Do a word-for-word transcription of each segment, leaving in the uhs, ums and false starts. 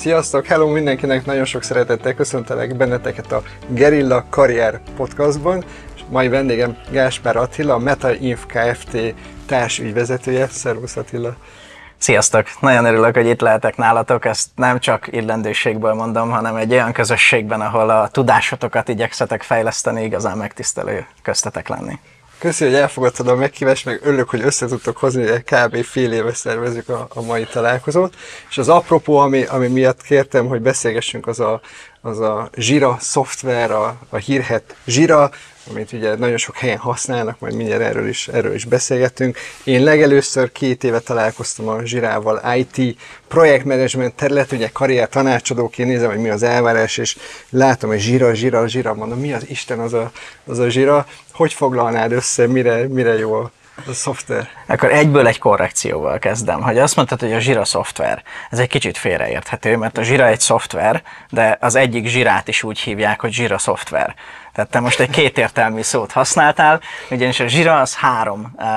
Sziasztok, hello mindenkinek, nagyon sok szeretettel köszöntelek benneteket a Gerilla Karrier Podcastban, és mai vendégem Gáspár Attila, a MetaInf Kft. Társügyvezetője. Szervusz Attila! Sziasztok! Nagyon örülök, hogy itt lehetek nálatok, ezt nem csak illendőségből mondom, hanem egy olyan közösségben, ahol a tudásotokat igyekszetek fejleszteni, igazán megtisztelő köztetek lenni. Köszönöm, hogy elfogadtad a meghívást, meg örülök, hogy össze tudtok hozni, hogy kb. Fél éve szervezzük a, a mai találkozót. És az apropó, ami, ami miatt kértem, hogy beszélgessünk, az a, az a Jira szoftver, a, a hírhedt Jira, amit ugye nagyon sok helyen használnak, majd mindjárt erről is, erről is beszélgetünk. Én legelőször két éve találkoztam a Jirával i té projektmenedzsment terület, ugye karrier tanácsadóként nézem, hogy mi az elvárás, és látom, hogy Jira, Jira, Jira, mondom, mi az Isten az a, az a Jira? Hogy foglalnád össze, mire, mire jó a a szoftver? Akkor egyből egy korrekcióval kezdem, hogy azt mondtad, hogy a Jira szoftver, ez egy kicsit félreérthető, mert a Jira egy szoftver, de az egyik Jirát is úgy hívják, hogy Jira szoftver. Tehát te most egy kétértelmű szót használtál, ugyanis a Jira az három uh,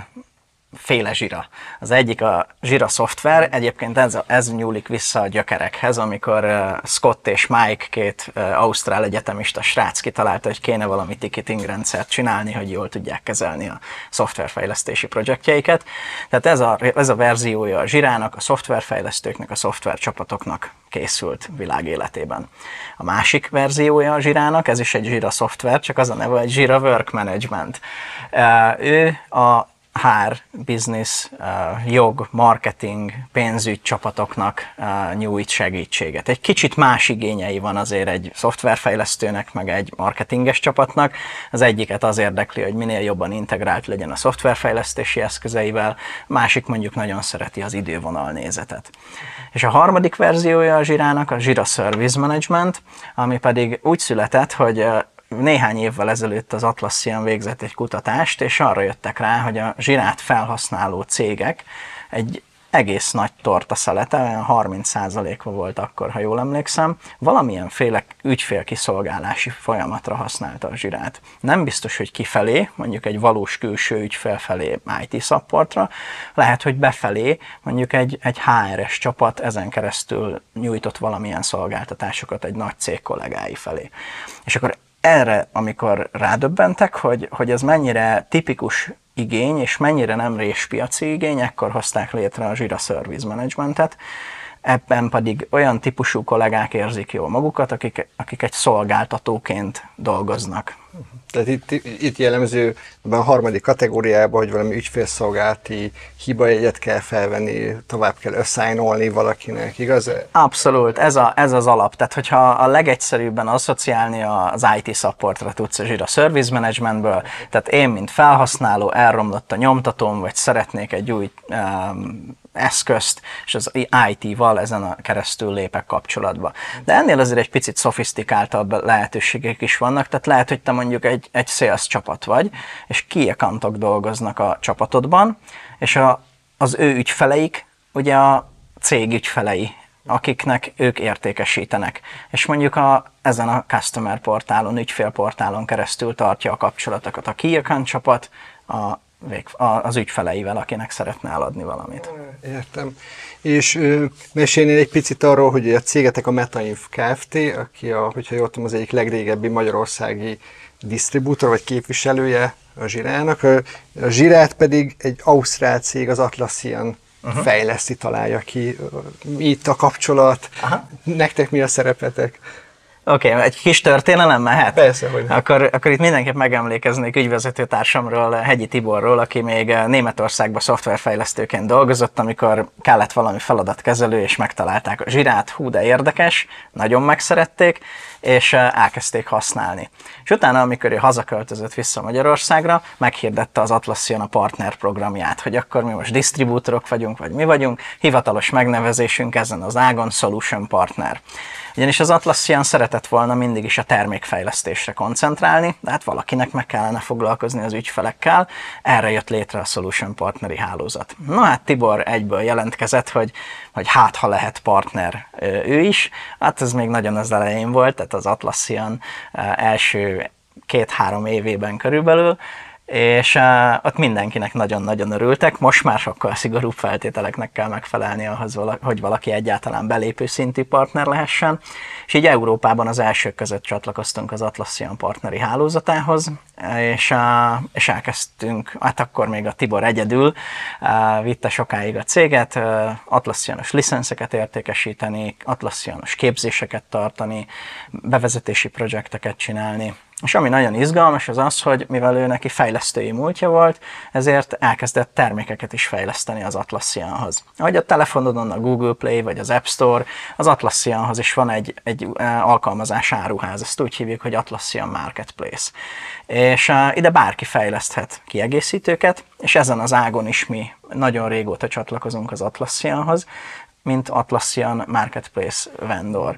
féle Jira. Az egyik a Jira szoftver, egyébként ez, a, ez nyúlik vissza a gyökerekhez, amikor uh, Scott és Mike, két uh, ausztrál egyetemista srác kitalálta, hogy kéne valami ticketing rendszert csinálni, hogy jól tudják kezelni a szoftverfejlesztési projektjeiket. Tehát ez a, ez a verziója a Jirának, a szoftverfejlesztőknek, a szoftvercsapatoknak készült világ életében. A másik verziója a Jirának, ez is egy Jira szoftver, csak az a neve, hogy Jira Work Management. Uh, ő a há er, business, uh, jog, marketing, pénzügy csapatoknak uh, nyújt segítséget. Egy kicsit más igényei van azért egy szoftverfejlesztőnek, meg egy marketinges csapatnak. Az egyiket az érdekli, hogy minél jobban integrált legyen a szoftverfejlesztési eszközeivel, másik mondjuk nagyon szereti az idővonal nézetet. És a harmadik verziója a Jirának a Jira Service Management, ami pedig úgy született, hogy uh, néhány évvel ezelőtt az Atlassian végzett egy kutatást, és arra jöttek rá, hogy a Jirát felhasználó cégek egy egész nagy tortaszelete, olyan harminc százaléka volt akkor, ha jól emlékszem, valamilyen féle ügyfélkiszolgálási folyamatra használta a Jirát. Nem biztos, hogy kifelé, mondjuk egy valós külső ügyfél felé i té supportra, lehet, hogy befelé, mondjuk egy, egy há er-es csapat ezen keresztül nyújtott valamilyen szolgáltatásokat egy nagy cég kollégái felé. És akkor erre, amikor rádöbbentek, hogy, hogy ez mennyire tipikus igény, és mennyire nem réspiaci igény, ekkor hozták létre a Jira Service Managementet. Ebben pedig olyan típusú kollégák érzik jól magukat, akik, akik egy szolgáltatóként dolgoznak. Tehát itt, itt jellemző a harmadik kategóriában, hogy valami ügyfélszolgálati hibajegyet kell felvenni, tovább kell assignolni valakinek, igaz? Abszolút, ez, a, ez az alap. Tehát, hogyha a legegyszerűbben asszociálni az i té supportra tudsz a Jira Service Managementből, tehát én, mint felhasználó, elromlott a nyomtatóm, vagy szeretnék egy új um, eszközt, és az i té-val ezen a keresztül lépek kapcsolatba. De ennél azért egy picit szofisztikáltabb lehetőségek is vannak, tehát lehet, hogy te mondjuk egy, egy sales csapat vagy, és key accountok dolgoznak a csapatodban, és a, az ő ügyfeleik ugye a cég ügyfelei, akiknek ők értékesítenek. És mondjuk a, ezen a customer portálon, ügyfélportálon keresztül tartja a kapcsolatokat a key account csapat, a az ügyfeleivel, akinek szeretne eladni valamit. Értem. És ö, mesélnél egy picit arról, hogy a cégetek a MetaInf Kft., aki a, hogyha jól tudom, az egyik legrégebbi magyarországi disztribútor vagy képviselője a Jirának. A, a Jirát pedig egy ausztrál cég, az Atlassian uh-huh. fejleszti, találja ki. Mi itt a kapcsolat? Aha. Nektek mi a szerepetek? Oké, okay, egy kis történelem mehet? Persze, hogy akkor, akkor itt mindenképp megemlékeznék ügyvezető társamról, Hegyi Tiborról, aki még Németországban szoftverfejlesztőként dolgozott, amikor kellett valami feladatkezelő, és megtalálták a Jirát, hú, de érdekes, nagyon megszerették, és elkezdték használni. És utána, amikor ő hazaköltözött vissza Magyarországra, meghirdette az Atlassian a partner programját, hogy akkor mi most disztribútorok vagyunk, vagy mi vagyunk, hivatalos megnevezésünk ezen az ágon Solution Partner. Ugyanis az Atlassian szeretett volna mindig is a termékfejlesztésre koncentrálni, de hát valakinek meg kellene foglalkozni az ügyfelekkel, erre jött létre a Solution Partneri hálózat. Na hát Tibor egyből jelentkezett, hogy, hogy hát ha lehet partner ő is, hát ez még nagyon az elején volt, tehát az Atlassian első két-három évében körülbelül, és uh, ott mindenkinek nagyon-nagyon örültek, most már sokkal szigorúbb feltételeknek kell megfelelni ahhoz, hogy valaki egyáltalán belépő szintű partner lehessen, és így Európában az elsők között csatlakoztunk az Atlassian partneri hálózatához, és, uh, és elkezdtünk, hát akkor még a Tibor egyedül uh, vitte sokáig a céget, uh, Atlassianos licenszeket értékesíteni, Atlassianos képzéseket tartani, bevezetési projekteket csinálni. És ami nagyon izgalmas az az, hogy mivel ő neki fejlesztői múltja volt, ezért elkezdett termékeket is fejleszteni az Atlassianhoz. Ahogy a telefonodon a Google Play vagy az App Store, az Atlassianhoz is van egy, egy alkalmazás áruház, ezt úgy hívjuk, hogy Atlassian Marketplace. És uh, ide bárki fejleszthet kiegészítőket, és ezen az ágon is mi nagyon régóta csatlakozunk az Atlassianhoz, mint Atlassian Marketplace vendor.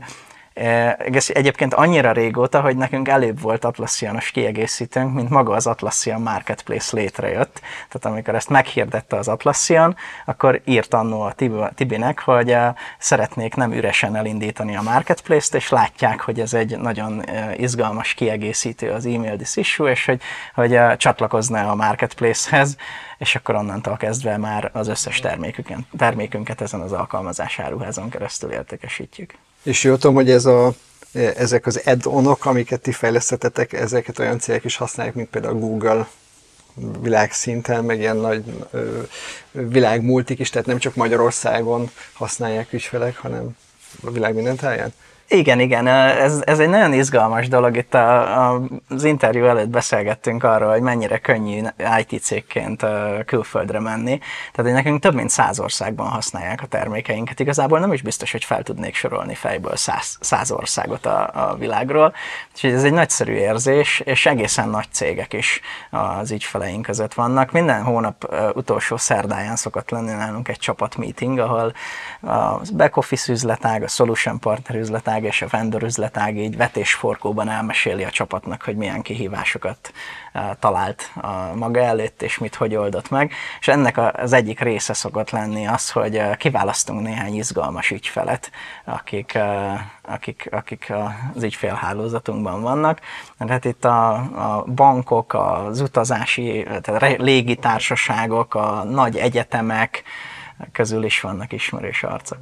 Egyébként annyira régóta, hogy nekünk előbb volt Atlassianos kiegészítőnk, mint maga az Atlassian Marketplace létrejött. Tehát amikor ezt meghirdette az Atlassian, akkor írt annó a Tibinek, hogy szeretnék nem üresen elindítani a Marketplace-t, és látják, hogy ez egy nagyon izgalmas kiegészítő az email this issue, és hogy, hogy csatlakozna a Marketplace-hez, és akkor onnantól kezdve már az összes termékünket, termékünket ezen az alkalmazás áruházon keresztül értékesítjük. És jól tudom, hogy ez a, ezek az add-onok, amiket ti fejlesztetetek, ezeket olyan cégek is használják, mint például Google világszinten, meg ilyen nagy ö, világmultik is, tehát nem csak Magyarországon használják ügyfelek, hanem a világ minden táján? Igen, igen, ez, ez egy nagyon izgalmas dolog. Itt a, a, az interjú előtt beszélgettünk arról, hogy mennyire könnyű i té cégként külföldre menni. Tehát nekünk több mint száz országban használják a termékeinket. Igazából nem is biztos, hogy fel tudnék sorolni fejből száz, száz országot a, a világról. Úgyhogy ez egy nagyszerű érzés, és egészen nagy cégek is az ügyfeleink között vannak. Minden hónap utolsó szerdáján szokott lenni nálunk egy csapatmeeting, ahol a back office üzletág, a solution partner üzletág és a vendor üzletág így vetésforgóban elmeséli a csapatnak, hogy milyen kihívásokat uh, talált a maga előtt, és mit hogy oldott meg. És ennek az egyik része szokott lenni az, hogy uh, kiválasztunk néhány izgalmas ügyfelet, akik, uh, akik, akik az ügyfélhálózatunkban vannak. Hát itt a, a bankok, az utazási, tehát légitársaságok, a nagy egyetemek közül is vannak ismerős arcok.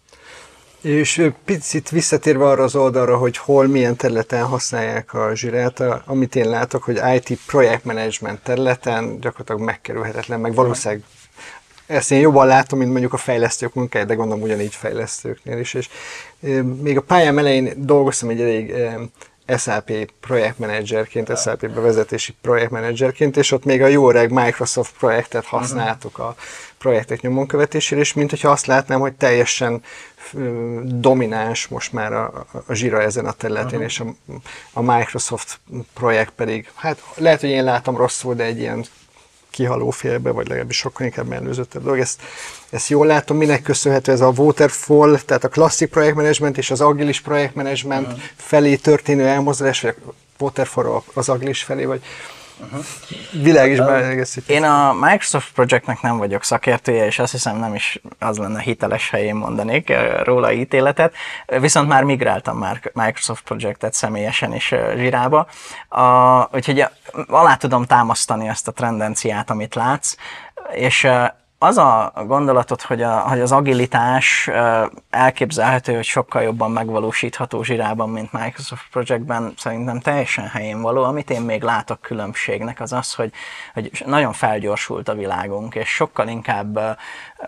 És picit visszatérve arra az oldalra, hogy hol, milyen területen használják a Jira-t, amit én látok, hogy i té projektmenedzsment területen gyakorlatilag megkerülhetetlen, meg valószínűleg ezt én jobban látom, mint mondjuk a fejlesztők munkája, de gondolom ugyanígy fejlesztőknél is. És még a pályám elején dolgoztam egy elég es á pé projektmenedzserként, es á pé bevezetési projektmenedzserként, és ott még a jó öreg Microsoft projektet használtuk a projektek nyomon követésére, és mint hogyha azt látnám, hogy teljesen domináns most már a, a Jira ezen a területén, uh-huh. és a, a Microsoft projekt pedig, hát lehet, hogy én látom rosszul, de egy ilyen kihaló félbe, vagy legalábbis sokkal inkább mellőzött a dolog. Ezt, ezt jól látom, minek köszönhető ez a waterfall, tehát a klasszik projektmenedzsment és az agilis projektmenedzsment uh-huh. felé történő elmozdulás, vagy a waterfall az agilis felé, vagy uh-huh. világ is beegészített. Én a Microsoft Projectnek nem vagyok szakértője, és azt hiszem nem is az lenne hiteles, ha én mondanék róla ítéletet, viszont már migráltam már Microsoft Projectet személyesen is Jirába, úgyhogy alá tudom támasztani ezt a tendenciát, amit látsz, és az a gondolatot, hogy, a, hogy az agilitás elképzelhető, hogy sokkal jobban megvalósítható Jirában, mint Microsoft Projectben, szerintem teljesen helyén való. Amit én még látok különbségnek, az az, hogy, hogy nagyon felgyorsult a világunk, és sokkal inkább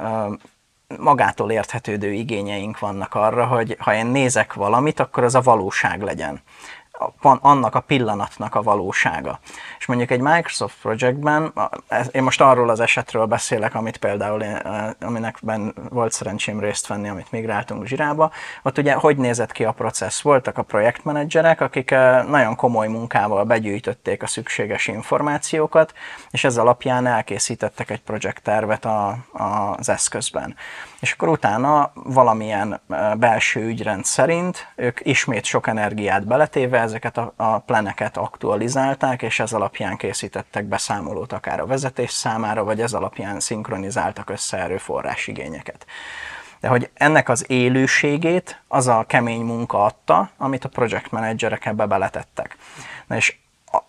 magától érthetődő igényeink vannak arra, hogy ha én nézek valamit, akkor az a valóság legyen. Annak a pillanatnak a valósága. És mondjuk egy Microsoft Projectben, én most arról az esetről beszélek, amit például én, aminek ben volt szerencsém részt venni, amit migráltunk Jirába, ott ugye hogy nézett ki a processz? Voltak a projektmenedzserek, akik nagyon komoly munkával begyűjtötték a szükséges információkat, és ez alapján elkészítettek egy projekttervet a, a, az eszközben. És akkor utána valamilyen belső ügyrend szerint ők ismét sok energiát beletéve ezeket a, a pleneket aktualizálták, és ez alapján készítettek beszámolót akár a vezetés számára, vagy ez alapján szinkronizáltak össze erőforrás igényeket. De hogy ennek az élőségét az a kemény munka adta, amit a project menedzserek ebbe beletettek. Na és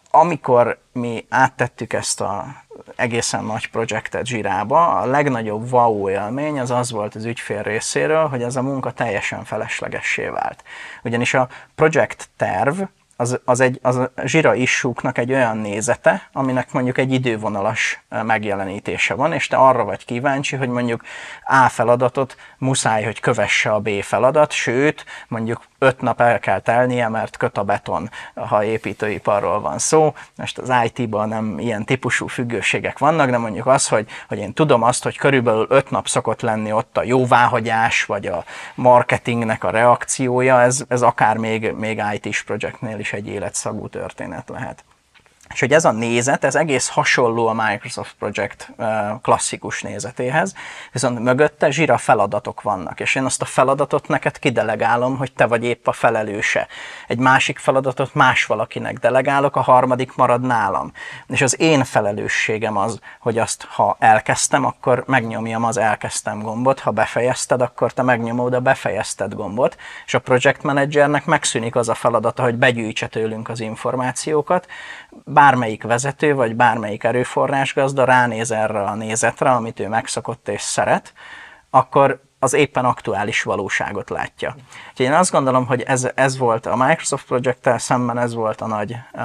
amikor mi áttettük ezt a egészen nagy projektet Zsirába, a legnagyobb wow élmény az az volt az ügyfél részéről, hogy ez a munka teljesen feleslegessé vált. Ugyanis a projekt terv az, az, egy, az a Zsira issue-knak egy olyan nézete, aminek mondjuk egy idővonalas megjelenítése van, és te arra vagy kíváncsi, hogy mondjuk A feladatot muszáj, hogy kövesse a B feladat, sőt, mondjuk öt nap el kell telnie, mert köt a beton, ha építőiparról van szó. Most az í té-ban nem ilyen típusú függőségek vannak, de mondjuk az, hogy, hogy én tudom azt, hogy körülbelül öt nap szokott lenni ott a jóváhagyás, vagy a marketingnek a reakciója, ez, ez akár még, még í té-s projektnél is egy életszagú történet lehet. És hogy ez a nézet, ez egész hasonló a Microsoft Project klasszikus nézetéhez, viszont mögötte Zsira feladatok vannak, és én azt a feladatot neked kidelegálom, hogy te vagy épp a felelőse. Egy másik feladatot más valakinek delegálok, a harmadik marad nálam. És az én felelősségem az, hogy azt, ha elkezdtem, akkor megnyomjam az elkezdtem gombot, ha befejezted, akkor te megnyomod a befejezted gombot, és a project managernek megszűnik az a feladata, hogy begyűjtse tőlünk az információkat, bármelyik vezető, vagy bármelyik erőforrásgazda ránéz erre a nézetre, amit ő megszokott és szeret, akkor az éppen aktuális valóságot látja. Úgyhogy én azt gondolom, hogy ez, ez volt a Microsoft Project-tel szemben, ez volt a nagy uh,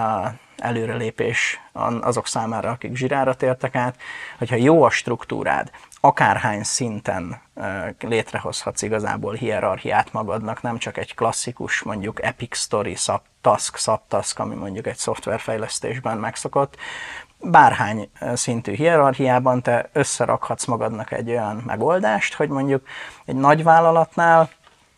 előrelépés azok számára, akik Zsirára tértek át, hogyha jó a struktúrád, akárhány szinten uh, létrehozhatsz igazából hierarchiát magadnak, nem csak egy klasszikus, mondjuk Epic Story, subtask, subtask, ami mondjuk egy szoftverfejlesztésben megszokott, bárhány szintű hierarchiában te összerakhatsz magadnak egy olyan megoldást, hogy mondjuk egy nagy vállalatnál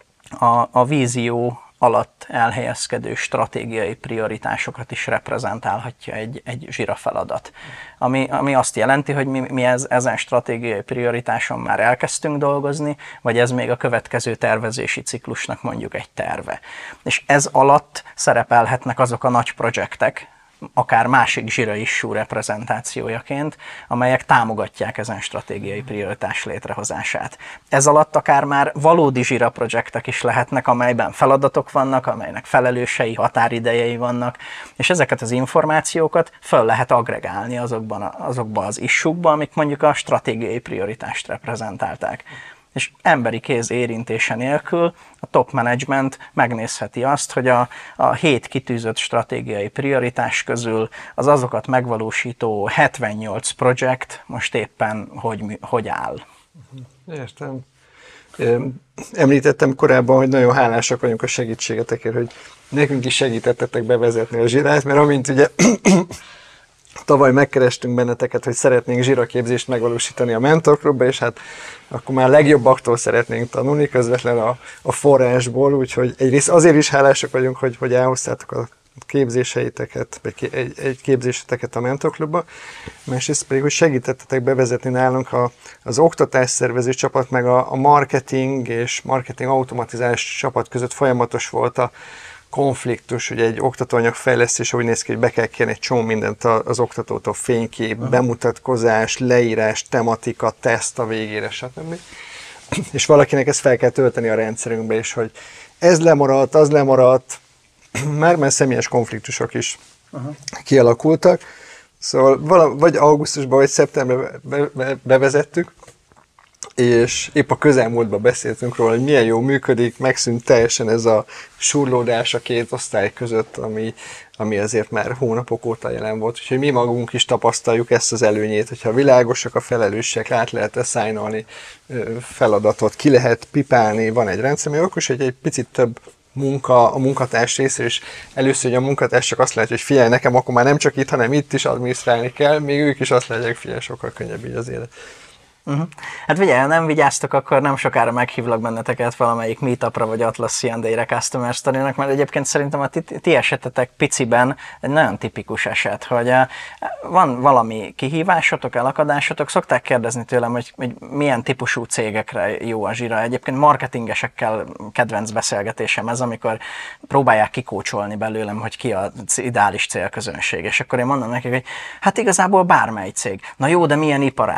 a, a vízió alatt elhelyezkedő stratégiai prioritásokat is reprezentálhatja egy, egy Zsira feladat. Ami, ami azt jelenti, hogy mi, mi ez, ezen stratégiai prioritáson már elkezdtünk dolgozni, vagy ez még a következő tervezési ciklusnak mondjuk egy terve. És ez alatt szerepelhetnek azok a nagy projektek, akár másik Zsira issue reprezentációjaként, amelyek támogatják ezen stratégiai prioritás létrehozását. Ez alatt akár már valódi Zsira projektek is lehetnek, amelyben feladatok vannak, amelynek felelősei, határidejei vannak, és ezeket az információkat föl lehet agregálni azokban, azokban az issue-kban, amik mondjuk a stratégiai prioritást reprezentálták. És emberi kéz érintése nélkül a top management megnézheti azt, hogy a, a hét kitűzött stratégiai prioritás közül az azokat megvalósító hetvennyolc projekt most éppen hogy, hogy áll. Értem. Említettem korábban, hogy nagyon hálásak vagyunk a segítségetekért, hogy nekünk is segítettetek bevezetni a Zsirát, mert amint ugye tavaly megkerestünk benneteket, hogy szeretnénk Zsira képzést megvalósítani a Mentor Clubba, és hát akkor már legjobbaktól szeretnénk tanulni, közvetlen a, a forrásból, úgyhogy egyrészt azért is hálásak vagyunk, hogy, hogy elhoztátok a képzéseiteket, vagy egy, egy képzéseteket a Mentor Clubba, másrészt pedig, hogy segítettetek bevezetni nálunk a, az oktatásszervező csapat, meg a, a marketing és marketing automatizálás csapat között folyamatos volt a konfliktus, hogy egy oktatóanyag fejlesztése úgy néz ki, hogy be kell kérni egy csomó mindent az oktatótól, fénykép, uh-huh. bemutatkozás, leírás, tematika, teszt a végére, stb. És valakinek ezt fel kell tölteni a rendszerünkbe, és hogy ez lemaradt, az lemaradt, már már személyes konfliktusok is uh-huh. kialakultak. Szóval vala, vagy augusztusban, vagy szeptemberben be, be, bevezettük, és épp a közelmúltban beszéltünk róla, hogy milyen jól működik, megszűnt teljesen ez a surlódás a két osztály között, ami, ami azért már hónapok óta jelen volt. Úgyhogy mi magunk is tapasztaljuk ezt az előnyét, hogyha világosak a felelősségek, át lehet assignolni feladatot, ki lehet pipálni, van egy rendszer, ami akkor is egy, egy picit több munka a munkatárs részéről, és először, hogy a munkatárs csak azt látja, hogy figyelj, nekem akkor már nem csak itt, hanem itt is adminisztrálni kell, még ők is azt látják, figyelj, sokkal könnyebb így az élet. Uh-huh. Hát figyelj, ha nem vigyáztok, akkor nem sokára meghívlak benneteket valamelyik meetupra vagy Atlas C and A-re Customer Story-nak, mert egyébként szerintem a ti, ti esetetek piciben egy nagyon tipikus eset, hogy uh, van valami kihívásotok, elakadásotok, szokták kérdezni tőlem, hogy, hogy milyen típusú cégekre jó a Zsira. Egyébként marketingesekkel kedvenc beszélgetésem ez, amikor próbálják kikócsolni belőlem, hogy ki az ideális célközönség, és akkor én mondom nekik, hogy hát igazából bármely cég. Na jó, de milyen iparág?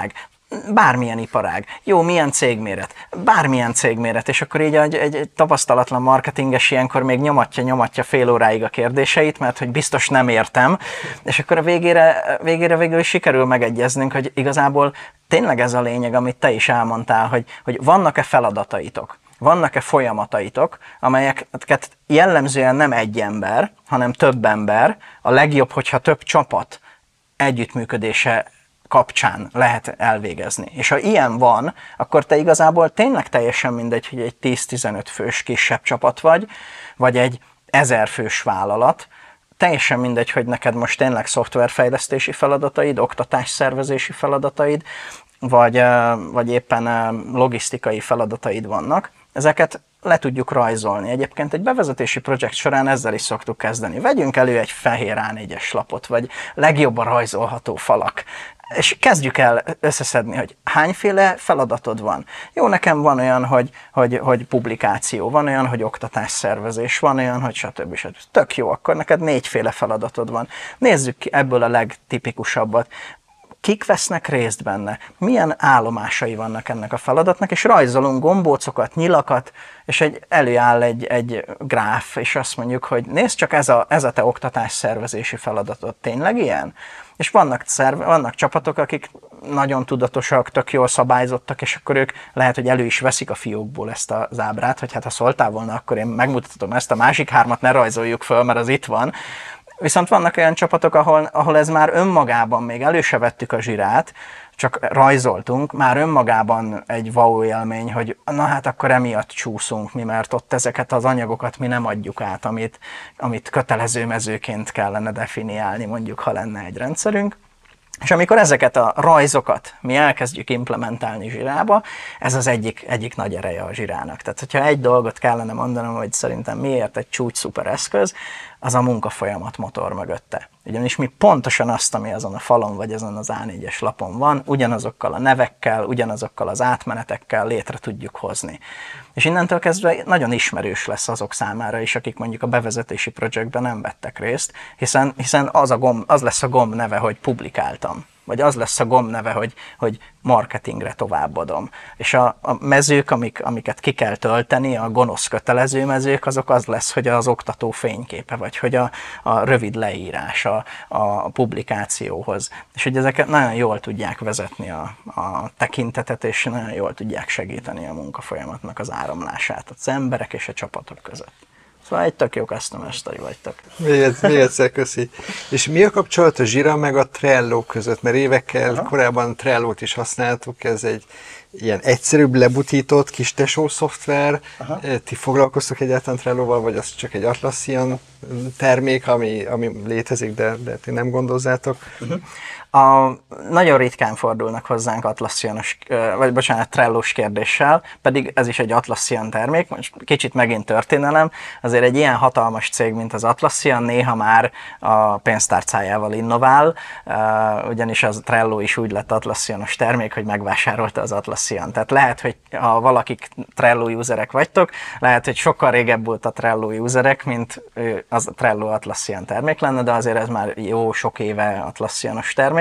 bármilyen iparág, jó, milyen cégméret, bármilyen cégméret, és akkor így egy, egy, egy tapasztalatlan marketinges ilyenkor még nyomatja, nyomatja fél óráig a kérdéseit, mert hogy biztos nem értem, és akkor a végére, végére végül is sikerül megegyeznünk, hogy igazából tényleg ez a lényeg, amit te is elmondtál, hogy, hogy vannak-e feladataitok, vannak-e folyamataitok, amelyeket jellemzően nem egy ember, hanem több ember, a legjobb, hogyha több csapat együttműködése kapcsán lehet elvégezni. És ha ilyen van, akkor te igazából tényleg teljesen mindegy, hogy egy tíz-tizenöt fős kisebb csapat vagy, vagy egy ezer fős vállalat, teljesen mindegy, hogy neked most tényleg szoftverfejlesztési feladataid, oktatásszervezési feladataid, vagy, vagy éppen logisztikai feladataid vannak, ezeket le tudjuk rajzolni. Egyébként egy bevezetési projekt során ezzel is szoktuk kezdeni. Vegyünk elő egy fehér á négyes lapot, vagy legjobban rajzolható falak, és kezdjük el összeszedni, hogy hányféle feladatod van. Jó, nekem van olyan, hogy, hogy, hogy publikáció, van olyan, hogy oktatásszervezés, van olyan, hogy stb. stb. Tök jó, akkor neked négyféle feladatod van. Nézzük ki ebből a legtipikusabbat. Kik vesznek részt benne, milyen állomásai vannak ennek a feladatnak, és rajzolunk gombócokat, nyilakat, és egy, előáll egy, egy gráf, és azt mondjuk, hogy nézd csak, ez a, ez a te oktatásszervezési feladatod tényleg ilyen? És vannak, szerve, vannak csapatok, akik nagyon tudatosak, tök jól szabályzottak, és akkor ők lehet, hogy elő is veszik a fiókból ezt az ábrát, hogy hát ha szóltál volna, akkor én megmutatom ezt, a másik hármat ne rajzoljuk föl, mert az itt van. Viszont vannak olyan csapatok, ahol, ahol ez már önmagában, még elő se vettük a zsirát, csak rajzoltunk, már önmagában egy wow élmény, hogy na hát akkor emiatt csúszunk mi, mert ott ezeket az anyagokat mi nem adjuk át, amit, amit kötelező mezőként kellene definiálni, mondjuk, ha lenne egy rendszerünk. És amikor ezeket a rajzokat mi elkezdjük implementálni zsirába, ez az egyik, egyik nagy ereje a zsirának. Tehát, hogyha egy dolgot kellene mondanom, hogy szerintem miért egy csúcs szuper eszköz, az a munkafolyamat motor mögötte. Ugyanis mi pontosan azt, ami azon a falon vagy azon az á négyes lapon van, ugyanazokkal a nevekkel, ugyanazokkal az átmenetekkel létre tudjuk hozni. És innentől kezdve nagyon ismerős lesz azok számára is, akik mondjuk a bevezetési projektben nem vettek részt, hiszen, hiszen az, a gomb, az lesz a gomb neve, hogy publikáltam. Vagy az lesz a gomb neve, hogy, hogy marketingre továbbadom. És a, a mezők, amik, amiket ki kell tölteni, a gonosz kötelező mezők, azok az lesz, hogy az oktató fényképe, vagy hogy a, a rövid leírás a, a publikációhoz. És hogy ezeket nagyon jól tudják vezetni a, a tekintetet, és nagyon jól tudják segíteni a munkafolyamatnak az áramlását az emberek és a csapatok között. Szóval egy tök jó customer story vagytok. Még, még egyszer köszi. És mi a kapcsolat a Jira meg a Trello között? Mert évekkel Aha. korábban Trellót is használtuk, ez egy ilyen egyszerűbb, lebutított, kis tesó szoftver. Aha. Ti foglalkoztok egyáltalán Trelloval, vagy az csak egy Atlassian termék, ami, ami létezik, de, de ti nem gondozzátok? Uh-huh. A, nagyon ritkán fordulnak hozzánk Atlassianos, vagy bocsánat, Trellós kérdéssel, pedig ez is egy Atlassian termék, most kicsit megint történelem, azért egy ilyen hatalmas cég, mint az Atlassian néha már a pénztárcájával innovál, ugyanis az Trello is úgy lett Atlassianos termék, hogy megvásárolta az Atlassian. Tehát lehet, hogy ha valakik Trello userek vagytok, lehet, hogy sokkal régebb volt a Trello userek, mint az a Trello Atlassian termék lenne, de azért ez már jó sok éve Atlassianos termék.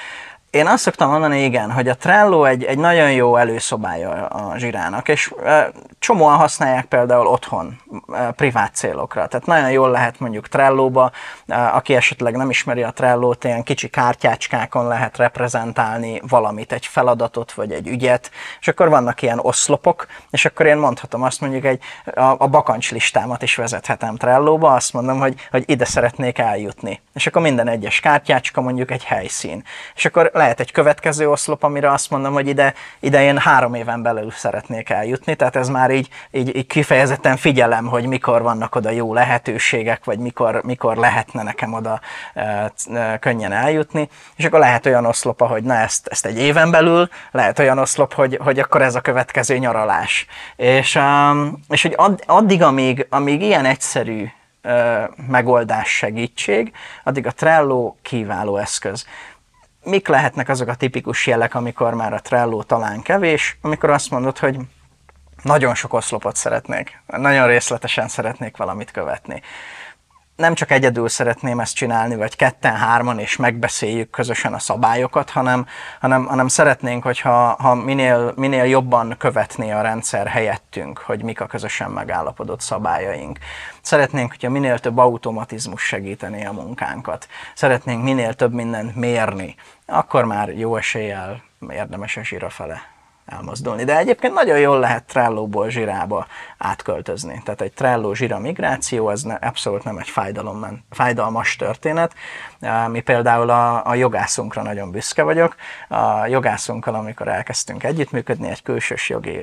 Én azt szoktam mondani, igen, hogy a Trello egy, egy nagyon jó előszobája a Jirának, és e, csomóan használják például otthon, e, privát célokra. Tehát nagyon jól lehet mondjuk Trello-ba, e, aki esetleg nem ismeri a Trello-t, ilyen kicsi kártyácskákon lehet reprezentálni valamit, egy feladatot vagy egy ügyet, és akkor vannak ilyen oszlopok, és akkor én mondhatom azt mondjuk, egy, a, a bakancslistámat is vezethetem Trello-ba, azt mondom, hogy, hogy ide szeretnék eljutni. És akkor minden egyes kártyácska mondjuk egy helyszín. És akkor lehet egy következő oszlop, amire azt mondom, hogy ide, ide én három éven belül szeretnék eljutni, tehát ez már így, így, így kifejezetten figyelem, hogy mikor vannak oda jó lehetőségek, vagy mikor, mikor lehetne nekem oda e, e, könnyen eljutni, és akkor lehet olyan oszlop, hogy na ezt, ezt egy éven belül, lehet olyan oszlop, hogy, hogy akkor ez a következő nyaralás. És, um, és hogy add, addig, amíg, amíg ilyen egyszerű uh, megoldás segítség, addig a Trello kiváló eszköz. Mik lehetnek azok a tipikus jelek, amikor már a Trello talán kevés, amikor azt mondod, hogy nagyon sok oszlopot szeretnék, nagyon részletesen szeretnék valamit követni. nem csak egyedül szeretném ezt csinálni, vagy ketten, hárman, és megbeszéljük közösen a szabályokat, hanem, hanem, hanem szeretnénk, hogyha ha minél, minél jobban követné a rendszer helyettünk, hogy mik a közösen megállapodott szabályaink. Szeretnénk, hogyha minél több automatizmus segítené a munkánkat. Szeretnénk minél több mindent mérni. Akkor már jó eséllyel érdemes a Jira fele elmozdulni. De egyébként nagyon jól lehet Trello-ból Jirába átköltözni. Tehát egy Trello Jira migráció, ez ne, abszolút nem egy fájdalom, fájdalmas történet. Mi például a, a jogászunkra nagyon büszke vagyok. A jogászunkkal, amikor elkezdtünk együttműködni, egy külsős jogi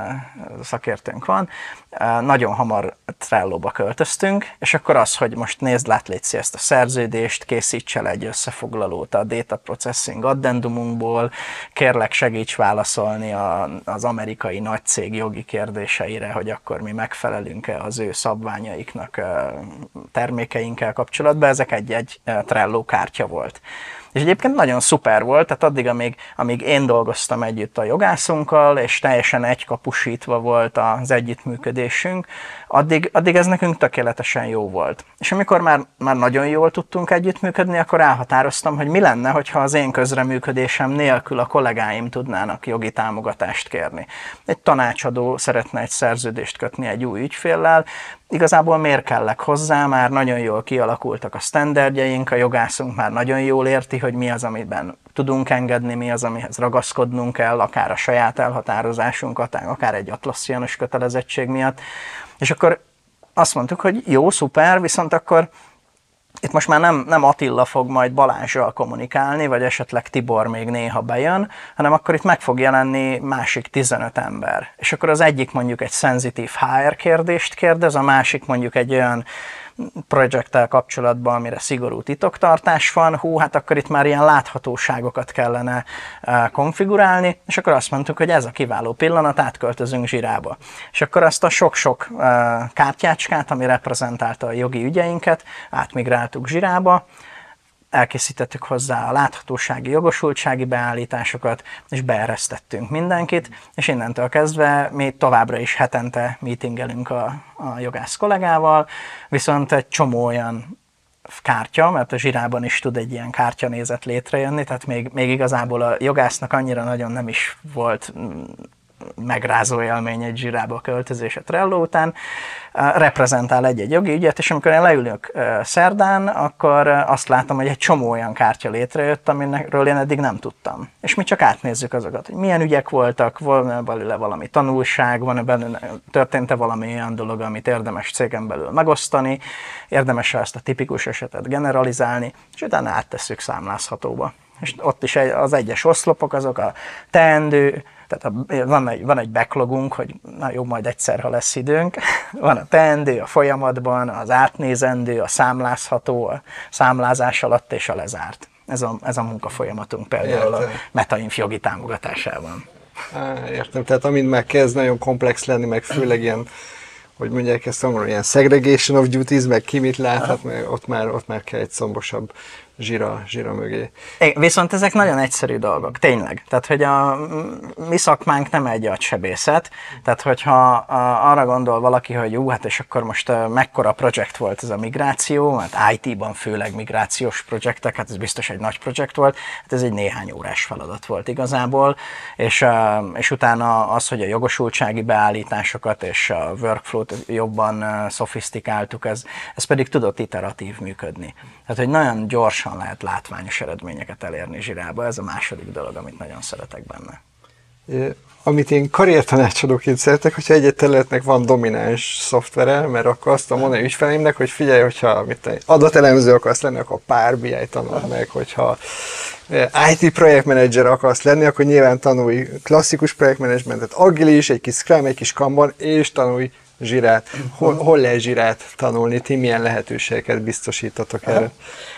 szakértőnk van, nagyon hamar Trello-ba költöztünk, és akkor az, hogy most nézd, lát létszi ezt a szerződést, készíts el egy összefoglalót a data processing addendumunkból, kérlek segíts válaszolni a, az amerikai nagycég jogi kérdéseire, hogy akkor mi megfelelünk-e az ő szabványaiknak termékeinkkel kapcsolatban. Ezek egy-egy Trello kártya volt. És egyébként nagyon szuper volt, tehát addig, amíg, amíg én dolgoztam együtt a jogászunkkal, és teljesen egykapusítva volt az együttműködésünk, addig, addig ez nekünk tökéletesen jó volt. És amikor már, már nagyon jól tudtunk együttműködni, akkor elhatároztam, hogy mi lenne, hogyha az én közreműködésem nélkül a kollégáim tudnának jogi támogatást kérni. Egy tanácsadó szeretne egy szerződést kötni egy új ügyféllel, igazából miért kellek hozzá, már nagyon jól kialakultak a sztenderdjeink, a jogászunk már nagyon jól érti, hogy mi az, amiben tudunk engedni, mi az, amihez ragaszkodnunk kell, akár a saját elhatározásunkat, akár egy atlasszianos kötelezettség miatt. És akkor azt mondtuk, hogy jó, szuper, viszont akkor itt most már nem, nem Attila fog majd Balázsral kommunikálni, vagy esetleg Tibor még néha bejön, hanem akkor itt meg fog jelenni másik tizenöt ember. És akkor az egyik mondjuk egy szenzitív há er kérdést kérdez, a másik mondjuk egy olyan projekttel kapcsolatban, amire szigorú titoktartás van, hú, hát akkor itt már ilyen láthatóságokat kellene uh, konfigurálni, és akkor azt mondtuk, hogy ez a kiváló pillanat, átköltözünk Jirába. És akkor azt a sok-sok uh, kártyácskát, ami reprezentálta a jogi ügyeinket, átmigráltuk Jirába, elkészítettük hozzá a láthatósági, jogosultsági beállításokat, és beeresztettünk mindenkit, és innentől kezdve mi továbbra is hetente meetingelünk a, a jogász kollégával, viszont egy csomó olyan kártya, mert a Jirában is tud egy ilyen kártyanézet létrejönni, tehát még, még igazából a jogásznak annyira nagyon nem is volt megrázó élmény egy Jirába költözés a Trello után, reprezentál egy-egy jogi ügyet, és amikor én leülök szerdán, akkor azt látom, hogy egy csomó olyan kártya létrejött, amiről én eddig nem tudtam. És mi csak átnézzük azokat, hogy milyen ügyek voltak, van-e belőle valami tanulság, van-e benne, történt-e valami olyan dolog, amit érdemes cégen belül megosztani, érdemes-e ezt a tipikus esetet generalizálni, és utána áttesszük számlázhatóba. És ott is az egyes oszlopok, azok a teendő, tehát a, van, egy, van egy backlogunk, hogy na jó, majd egyszer, ha lesz időnk. Van a teendő, a folyamatban, az átnézendő, a számlázható, a számlázás alatt és a lezárt. Ez a, ez a munkafolyamatunk például Értem. A MetaInf jogi támogatásában. Á, értem, tehát amint már kezd nagyon komplex lenni, meg főleg ilyen, hogy mondják ezt angolul, ilyen segregation of duties, meg ki mit láthat, meg ott már, ott már kell egy szombosabb zsira, zsira mögé. Viszont ezek nagyon egyszerű dolgok, tényleg. Tehát, hogy a mi szakmánk nem egy agysebészet, tehát hogyha arra gondol valaki, hogy jó, hát és akkor most mekkora projekt volt ez a migráció, hát í té-ban főleg migrációs projektek, hát ez biztos egy nagy projekt volt, hát ez egy néhány órás feladat volt igazából, és, és utána az, hogy a jogosultsági beállításokat és a workflow-t jobban szofisztikáltuk, ez, ez pedig tudott iteratív működni. Tehát, hogy nagyon gyors lehet látványos eredményeket elérni Jirába. Ez a második dolog, amit nagyon szeretek benne. Amit én karriertanácsadóként szeretek, hogyha egy területnek van domináns szoftvere, mert akkor azt mondani ügyfeleimnek, hogy figyelj, hogyha mit, adatelemző akarsz lenni, akkor Power bé i tanuld meg, hogyha í té projektmenedzser akarsz lenni, akkor nyilván tanulj klasszikus projektmenedzsmentet, agilis, egy kis Scrum, egy kis Kanban, és tanulj Jirát. Hol, hol lehet Jirát tanulni? Ti milyen lehetőségeket biztosítatok erre?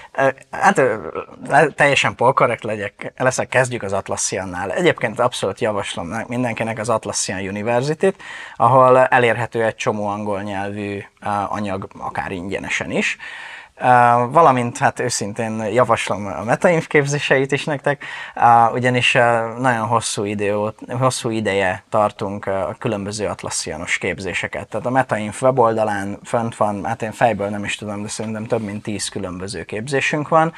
Hát teljesen polkorrekt legyek, leszek, kezdjük az Atlassiannál. Egyébként abszolút javaslom mindenkinek az Atlassian University-t, ahol elérhető egy csomó angol nyelvű anyag, akár ingyenesen is. Uh, valamint hát őszintén javaslom a MetaInf képzéseit is nektek, uh, ugyanis uh, nagyon hosszú, időt, hosszú ideje tartunk uh, a különböző atlassianos képzéseket. Tehát a MetaInf weboldalán fönt van, hát én fejből nem is tudom, de szerintem több mint tíz különböző képzésünk van.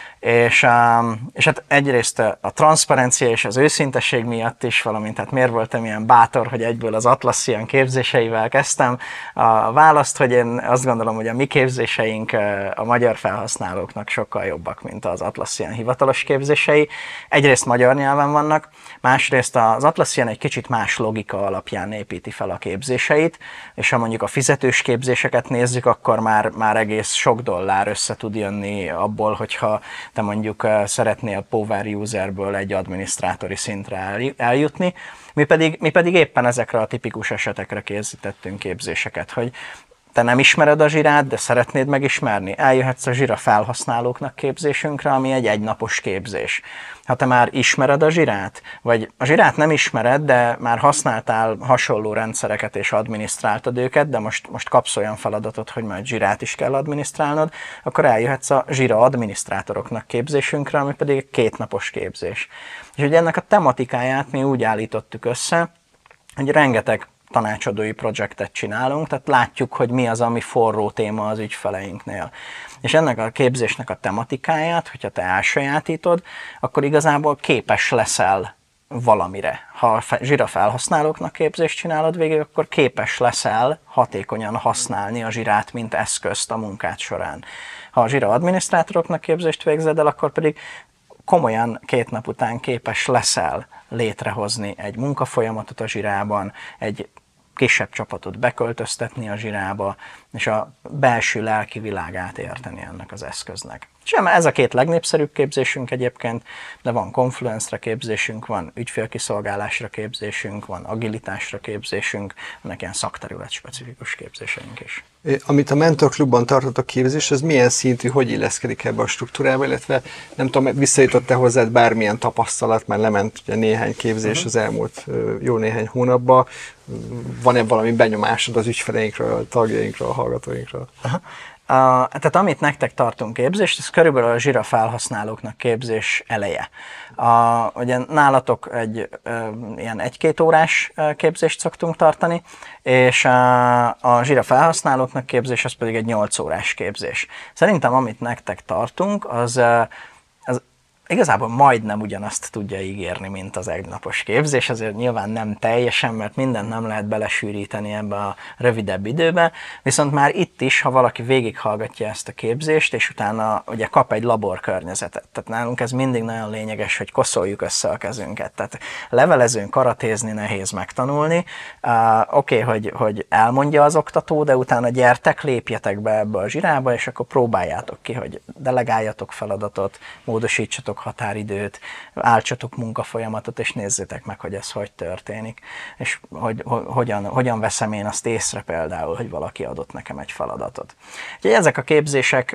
És, és hát egyrészt a transzparencia és az őszintesség miatt is, valamint hát miért voltam ilyen bátor, hogy egyből az Atlassian képzéseivel kezdtem a választ, hogy én azt gondolom, hogy a mi képzéseink a magyar felhasználóknak sokkal jobbak, mint az Atlassian hivatalos képzései. Egyrészt magyar nyelven vannak, másrészt az Atlassian egy kicsit más logika alapján építi fel a képzéseit, és ha mondjuk a fizetős képzéseket nézzük, akkor már, már egész sok dollár össze tud jönni abból, hogyha te mondjuk szeretnél power userből egy adminisztrátori szintre eljutni, mi pedig, mi pedig éppen ezekre a tipikus esetekre készítettünk képzéseket, hogy te nem ismered a Zsirát, de szeretnéd megismerni, eljöhetsz a Zsira felhasználóknak képzésünkre, ami egy egynapos képzés. Ha te már ismered a Zsirát, vagy a Zsirát nem ismered, de már használtál hasonló rendszereket és adminisztráltad őket, de most, most kapsz olyan feladatot, hogy majd Zsirát is kell adminisztrálnod, akkor eljöhetsz a Zsira adminisztrátoroknak képzésünkre, ami pedig egy kétnapos képzés. És ugye ennek a tematikáját mi úgy állítottuk össze, hogy rengeteg tanácsadói projektet csinálunk, tehát látjuk, hogy mi az, ami forró téma az ügyfeleinknél. És ennek a képzésnek a tematikáját, hogyha te elsajátítod, akkor igazából képes leszel valamire. Ha a Zsira felhasználóknak képzést csinálod végig, akkor képes leszel hatékonyan használni a Zsirát, mint eszközt a munkád során. Ha a Zsira adminisztrátoroknak képzést végzed el, akkor pedig komolyan két nap után képes leszel létrehozni egy munkafolyamatot a Zsirában, egy kisebb csapatot beköltöztetni a Zsirába, és a belső lelki világát érteni ennek az eszköznek. És ez a két legnépszerűbb képzésünk egyébként, de van Confluence-re képzésünk, van ügyfélkiszolgálásra képzésünk, van agilitásra képzésünk, vannak ilyen szakterület specifikus képzéseink is. Amit a Mentor Klubban tartott a képzés, az milyen szintű, hogy illeszkedik ebbe a struktúrába, illetve nem tudom, visszajutott-e hozzád bármilyen tapasztalat, már lement ugye néhány képzés az elmúlt jó néhány hónapban, van-e valami benyomásod az ügyfeleinkről, a tagjainkról, a hallgatóinkról? Aha. Uh, tehát amit nektek tartunk képzést, ez körülbelül a Zsira felhasználóknak képzés eleje. Uh, ugye nálatok egy uh, ilyen egy-két órás uh, képzést szoktunk tartani, és uh, a Zsira felhasználóknak képzés, az pedig egy nyolc órás képzés. Szerintem amit nektek tartunk, az, uh, az igazából majdnem ugyanazt tudja ígérni, mint az egynapos képzés, azért nyilván nem teljesen, mert mindent nem lehet belesűríteni ebbe a rövidebb időbe, viszont már itt is, ha valaki végighallgatja ezt a képzést, és utána ugye kap egy laborkörnyezetet. Tehát nálunk ez mindig nagyon lényeges, hogy koszoljuk össze a kezünket. Tehát levelezőn karatézni nehéz megtanulni. Uh, Oké, okay, hogy, hogy elmondja az oktató, de utána gyertek, lépjetek be ebbe a Zsirába, és akkor próbáljátok ki, hogy delegáljatok feladatot, módosítsatok határidőt, álltsatok munkafolyamatot, és nézzétek meg, hogy ez hogy történik. És hogy, hogy, hogyan, hogyan veszem én azt észre például, hogy valaki adott nekem egy feladatot. Úgyhogy ezek a képzések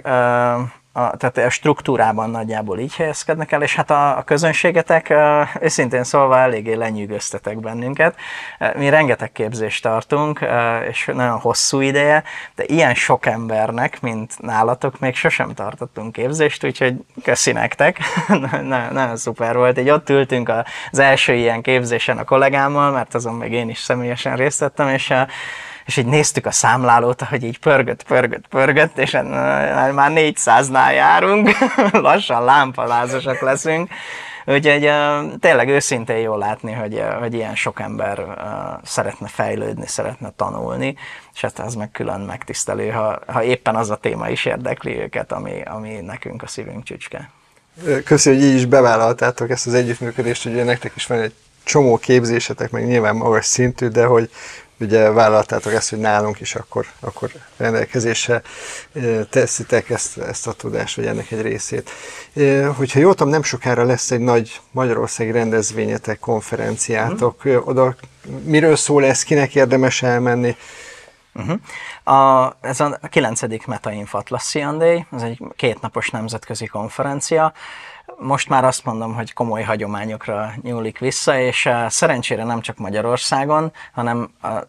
a, tehát a struktúrában nagyjából így helyezkednek el, és hát a, a közönségetek őszintén szólva eléggé lenyűgöztetek bennünket. Mi rengeteg képzést tartunk, és nagyon hosszú ideje, de ilyen sok embernek, mint nálatok, még sosem tartottunk képzést, úgyhogy köszi nektek. Nagyon szuper volt. Így ott ültünk az első ilyen képzésen a kollégámmal, mert azon még én is személyesen részt vettem, és és így néztük a számlálót, hogy így pörgött, pörgött, pörgött, és már négyszáznál járunk, lassan lámpalázosak leszünk. Úgyhogy tényleg őszintén jól látni, hogy, hogy ilyen sok ember szeretne fejlődni, szeretne tanulni, és hát ez meg külön megtisztelő, ha, ha éppen az a téma is érdekli őket, ami, ami nekünk a szívünk csücske. Köszönjük, hogy így is bevállaltátok ezt az együttműködést, hogy nektek is van egy csomó képzésetek, meg nyilván magas szintű, de hogy ugye vállaltátok ezt, hogy nálunk is akkor, akkor rendelkezésre teszitek ezt, ezt a tudást, vagy ennek egy részét. Hogyha jól tudom, nem sokára lesz egy nagy magyarországi rendezvényetek, konferenciátok. Mm. Oda miről szól ez, kinek érdemes elmenni? Uh-huh. A, ez a kilencedik MetaInf Atlassian Day, ez egy kétnapos nemzetközi konferencia. Most már azt mondom, hogy komoly hagyományokra nyúlik vissza, és szerencsére nem csak Magyarországon, hanem a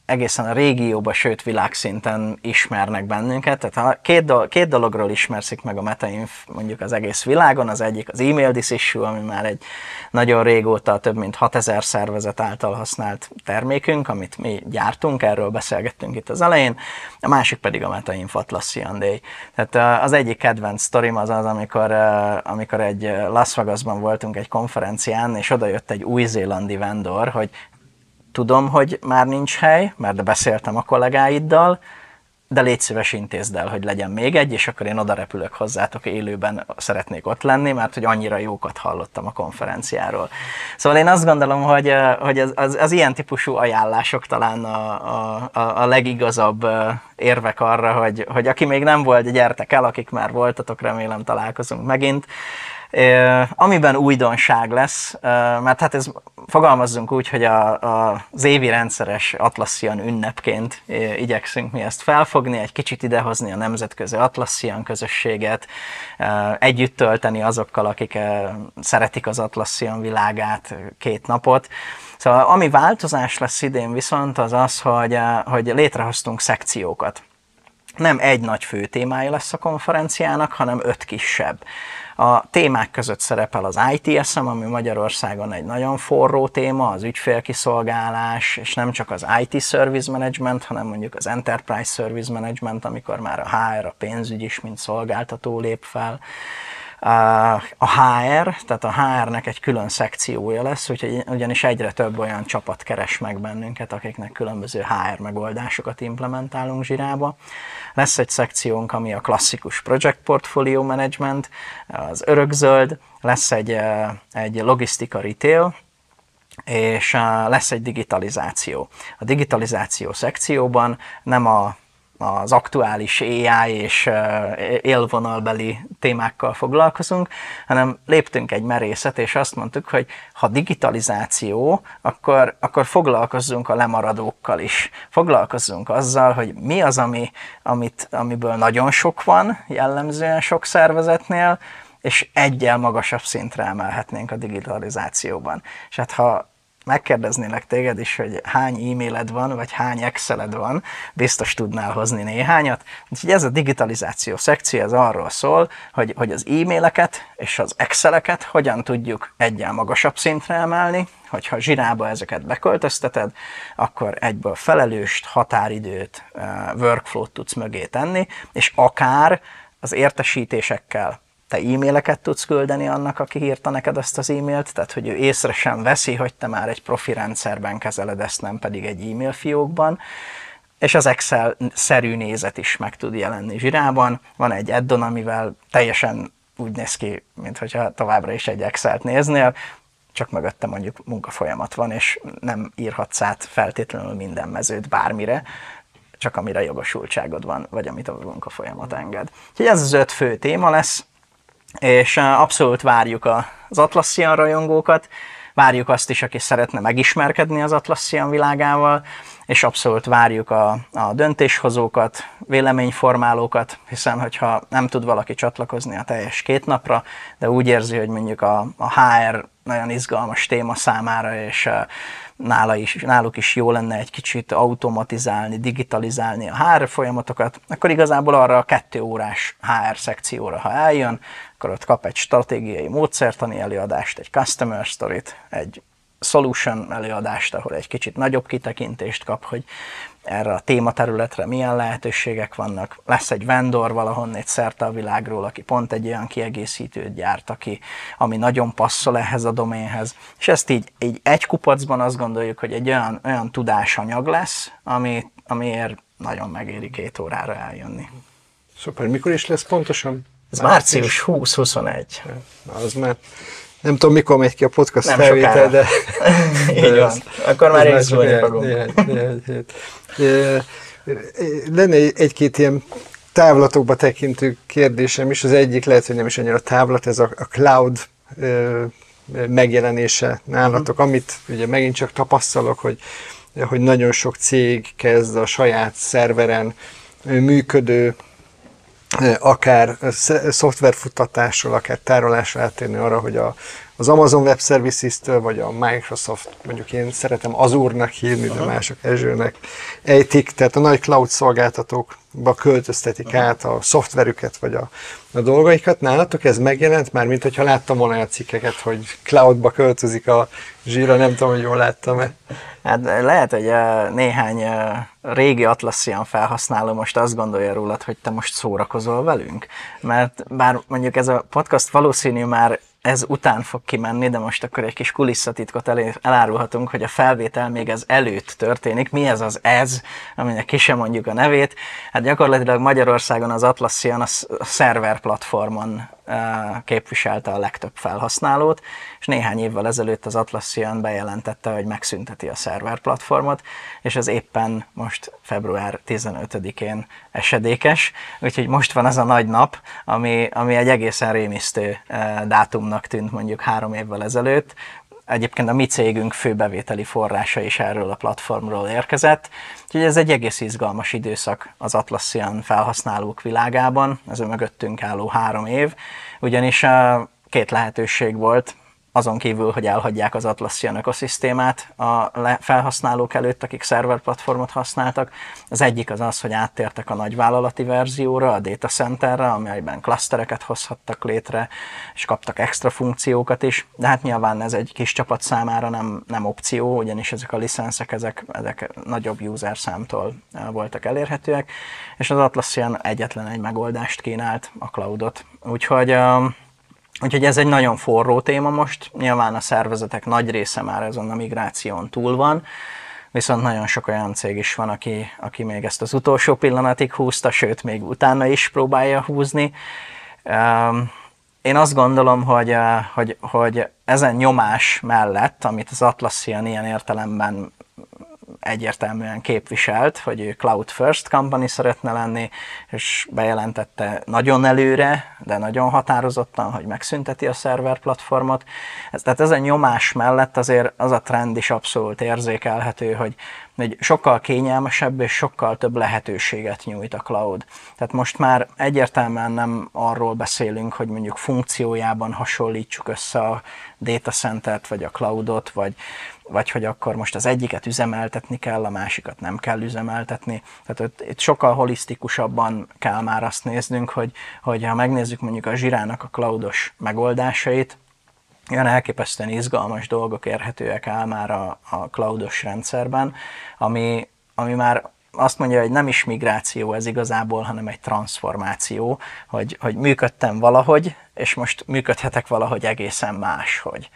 egészen a régióba, sőt világszinten ismernek bennünket. Tehát ha két, do- két dologról ismerszik meg a MetaInf mondjuk az egész világon, az egyik az email this issue, ami már egy nagyon régóta több mint hatezer szervezet által használt termékünk, amit mi gyártunk, erről beszélgettünk itt az elején, a másik pedig a MetaInf Atlassian Day. Tehát az egyik kedvenc sztorim az az, amikor, amikor egy Las Vegasban voltunk egy konferencián, és oda jött egy új-zélandi vendor, hogy tudom, hogy már nincs hely, mert beszéltem a kollégáiddal, de légy szíves, intézd el, hogy legyen még egy, és akkor én oda repülök hozzátok, élőben szeretnék ott lenni, mert hogy annyira jókat hallottam a konferenciáról. Szóval én azt gondolom, hogy, hogy az, az, az ilyen típusú ajánlások talán a, a, a legigazabb érvek arra, hogy, hogy aki még nem volt, gyertek el, akik már voltatok, remélem találkozunk megint. Amiben újdonság lesz, mert hát ez, fogalmazzunk úgy, hogy a, a, az évi rendszeres Atlassian ünnepként igyekszünk mi ezt felfogni, egy kicsit idehozni a nemzetközi Atlassian közösséget, együtt tölteni azokkal, akik szeretik az Atlassian világát két napot. Szóval ami változás lesz idén viszont az az, hogy, hogy létrehoztunk szekciókat. Nem egy nagy fő témája lesz a konferenciának, hanem öt kisebb. A témák között szerepel az i té es em, ami Magyarországon egy nagyon forró téma, az ügyfélkiszolgálás, és nem csak az i té Service Management, hanem mondjuk az Enterprise Service Management, amikor már a há er, a pénzügy is, mint szolgáltató lép fel. A há er, tehát a há er-nek egy külön szekciója lesz, úgyhogy ugyanis egyre több olyan csapat keres meg bennünket, akiknek különböző há er megoldásokat implementálunk Zsirába. Lesz egy szekciónk, ami a klasszikus Project Portfolio Management, az örökzöld, lesz egy, egy logisztika retail, és lesz egy digitalizáció. A digitalizáció szekcióban nem a az aktuális á i és élvonalbeli témákkal foglalkozunk, hanem léptünk egy merészet, és azt mondtuk, hogy ha digitalizáció, akkor, akkor foglalkozzunk a lemaradókkal is. Foglalkozzunk azzal, hogy mi az, ami, amit, amiből nagyon sok van, jellemzően sok szervezetnél, és egyel magasabb szintre emelhetnénk a digitalizációban. És hát ha megkérdeznélek téged is, hogy hány e-mailed van, vagy hány Exceled van, biztos tudnál hozni néhányat. Úgyhogy ez a digitalizáció szekció, ez arról szól, hogy, hogy az e-maileket és az Exceleket hogyan tudjuk egyen magasabb szintre emelni, hogyha Zsirába ezeket beköltözteted, akkor egyből felelőst, határidőt, workflow-t tudsz mögé tenni, és akár az értesítésekkel te e-maileket tudsz küldeni annak, aki írta neked ezt az e-mailt, tehát hogy ő észre sem veszi, hogy te már egy profi rendszerben kezeled ezt, nem pedig egy e-mail fiókban, és az Excel-szerű nézet is meg tud jelenni Zsirában. Van egy add-on, amivel teljesen úgy néz ki, mintha továbbra is egy Excel-t néznél, csak mögötte mondjuk munkafolyamat van, és nem írhatsz át feltétlenül minden mezőt bármire, csak amire jogosultságod van, vagy amit a munkafolyamat enged. Úgyhogy ez az öt fő téma lesz, és abszolút várjuk az Atlassian rajongókat, várjuk azt is, aki szeretne megismerkedni az Atlassian világával, és abszolút várjuk a, a döntéshozókat, véleményformálókat, hiszen hogyha nem tud valaki csatlakozni a teljes két napra, de úgy érzi, hogy mondjuk a, a há er nagyon izgalmas téma számára, és nála is, náluk is jó lenne egy kicsit automatizálni, digitalizálni a há er folyamatokat, akkor igazából arra a kettő órás há er szekcióra, ha eljön, akkor ott kap egy stratégiai módszertani előadást, egy customer storyt, egy solution előadást, ahol egy kicsit nagyobb kitekintést kap, hogy erre a tématerületre milyen lehetőségek vannak. Lesz egy vendor valahonnét szerte a világról, aki pont egy olyan kiegészítőt gyárt, aki, ami nagyon passzol ehhez a doménhez. És ezt így, így egy kupacban azt gondoljuk, hogy egy olyan, olyan tudásanyag lesz, ami, amiért nagyon megéri két órára eljönni. Szuper, mikor is lesz pontosan? Ez március huszadika-huszonegyedike. Az már nem tudom, mikor megy ki a podcast nem felvétel, de... Így van. Akkor már én szólni fogom. Lenne egy-két ilyen távlatokba tekintő kérdésem is. Az egyik lehet, hogy nem is annyira távlat, ez a, a cloud ö, megjelenése nálatok, amit ugye megint csak tapasztalok, hogy, hogy nagyon sok cég kezd a saját szerveren működő akár szoftverfuttatásról, akár tárolásra átérni arra, hogy a, az Amazon Web Services-től, vagy a Microsoft, mondjuk én szeretem Azure-nak hívni, de mások Azure-nek ejtik, tehát a nagy cloud szolgáltatókba költöztetik Aha. át a szoftverüket, vagy a, a dolgaikat. Nálatok ez megjelent már, mint hogyha láttam volna olyan cikkeket, hogy cloudba költözik a Zsira, nem tudom, hogy jól láttam-e. Hát lehet, hogy néhány régi Atlassian felhasználó most azt gondolja rólad, hogy te most szórakozol velünk, mert bár mondjuk ez a podcast valószínű már ez után fog kimenni, de most akkor egy kis kulisszatitkot elárulhatunk, hogy a felvétel még ez előtt történik. Mi ez az ez, aminek ki sem mondjuk a nevét? Hát gyakorlatilag Magyarországon az Atlassian a szerver platformon képviselte a legtöbb felhasználót, és néhány évvel ezelőtt az Atlassian bejelentette, hogy megszünteti a szerver platformot, és ez éppen most február tizenötödikén esedékes, úgyhogy most van az a nagy nap, ami, ami egy egészen rémisztő dátumnak tűnt mondjuk három évvel ezelőtt. Egyébként a mi cégünk fő bevételi forrása is erről a platformról érkezett, úgyhogy ez egy egész izgalmas időszak az Atlassian felhasználók világában, ez a mögöttünk álló három év, ugyanis két lehetőség volt, azon kívül, hogy elhagyják az Atlassian ökoszisztémát a felhasználók előtt, akik szerverplatformot használtak. Az egyik az az, hogy áttértek a nagyvállalati verzióra, a data centerre, amelyben klasztereket hozhattak létre, és kaptak extra funkciókat is, de hát nyilván ez egy kis csapat számára nem, nem opció, ugyanis ezek a licenszek, ezek, ezek nagyobb user számtól voltak elérhetőek, és az Atlassian egyetlen egy megoldást kínált, a cloudot. Úgyhogy Úgyhogy ez egy nagyon forró téma most, nyilván a szervezetek nagy része már ezen a migráción túl van, viszont nagyon sok olyan cég is van, aki, aki még ezt az utolsó pillanatig húzta, sőt, még utána is próbálja húzni. Én azt gondolom, hogy, hogy, hogy ezen nyomás mellett, amit az Atlassian ilyen értelemben egyértelműen képviselt, hogy ő Cloud First Company szeretne lenni, és bejelentette nagyon előre, de nagyon határozottan, hogy megszünteti a szerver platformot. Ez, tehát ezen nyomás mellett azért az a trend is abszolút érzékelhető, hogy hogy sokkal kényelmesebb és sokkal több lehetőséget nyújt a cloud. Tehát most már egyértelműen nem arról beszélünk, hogy mondjuk funkciójában hasonlítsuk össze a data centert vagy a cloudot, vagy, vagy hogy akkor most az egyiket üzemeltetni kell, a másikat nem kell üzemeltetni. Tehát itt, itt sokkal holisztikusabban kell már azt néznünk, hogy, hogy ha megnézzük mondjuk a Zsirának a cloudos megoldásait, olyan elképesztően izgalmas dolgok érhetőek el már a, a cloudos rendszerben, ami, ami már azt mondja, hogy nem is migráció ez igazából, hanem egy transformáció, hogy, hogy működtem valahogy, és most működhetek valahogy egészen máshogy.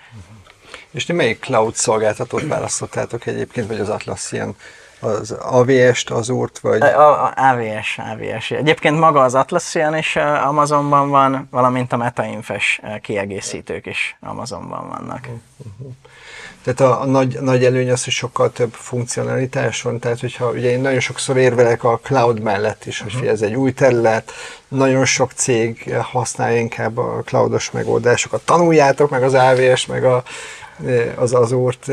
És ti melyik cloud szolgáltatót választottátok egyébként, vagy az Atlassian? Az á vé es-t, Azure-t, vagy? A, a á vé es, á vé es. Egyébként maga az Atlassian is Amazonban van, valamint a Metainfes kiegészítők is Amazonban vannak. Uh-huh. Tehát a, a nagy, nagy előny az, hogy sokkal több funkcionalitás van, tehát hogyha ugye én nagyon sokszor érvelek a cloud mellett is, hogy uh-huh. ez egy új terület, nagyon sok cég használja inkább a cloudos megoldásokat. Tanuljátok meg az á vé es, meg a, az Azure-t,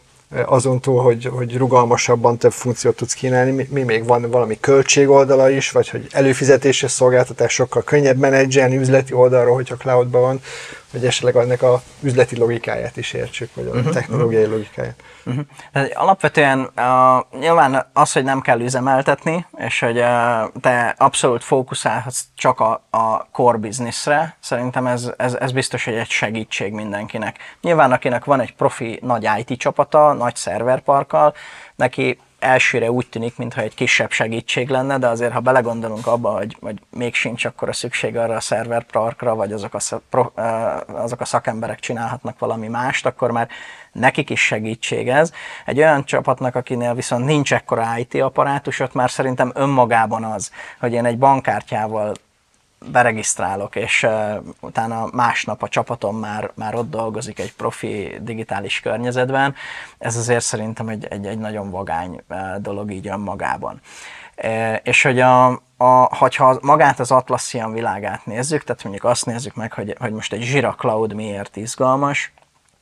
azon túl, hogy, hogy rugalmasabban több funkciót tudsz kínálni, mi, mi még van valami költségoldala is, vagy hogy előfizetéses szolgáltatás sokkal könnyebb menedzselni üzleti oldalról, hogyha cloudban van, hogy esetleg ennek a üzleti logikáját is értsük, vagy a uh-huh, technológiai uh-huh. logikáját. Uh-huh. Tehát alapvetően uh, nyilván az, hogy nem kell üzemeltetni, és hogy uh, te abszolút fókuszálhatsz csak a, a core businessre, szerintem ez, ez, ez biztos, hogy egy segítség mindenkinek. Nyilván akinek van egy profi nagy i té csapata, nagy szerverparkkal, neki elsőre úgy tűnik, mintha egy kisebb segítség lenne, de azért, ha belegondolunk abba, hogy, hogy még sincs akkor a szükség arra a szerverparkra, vagy azok a, azok a szakemberek csinálhatnak valami mást, akkor már nekik is segítség ez. Egy olyan csapatnak, akinél viszont nincs ekkora i té apparátusot, már szerintem önmagában az, hogy én egy bankkártyával beregisztrálok, és uh, utána másnap a csapatom már, már ott dolgozik egy profi digitális környezetben. Ez azért szerintem egy, egy, egy nagyon vagány uh, dolog így önmagában. Uh, és hogy a, a, hogyha magát az Atlassian világát nézzük, tehát mondjuk azt nézzük meg, hogy, hogy most egy Jira Cloud miért izgalmas,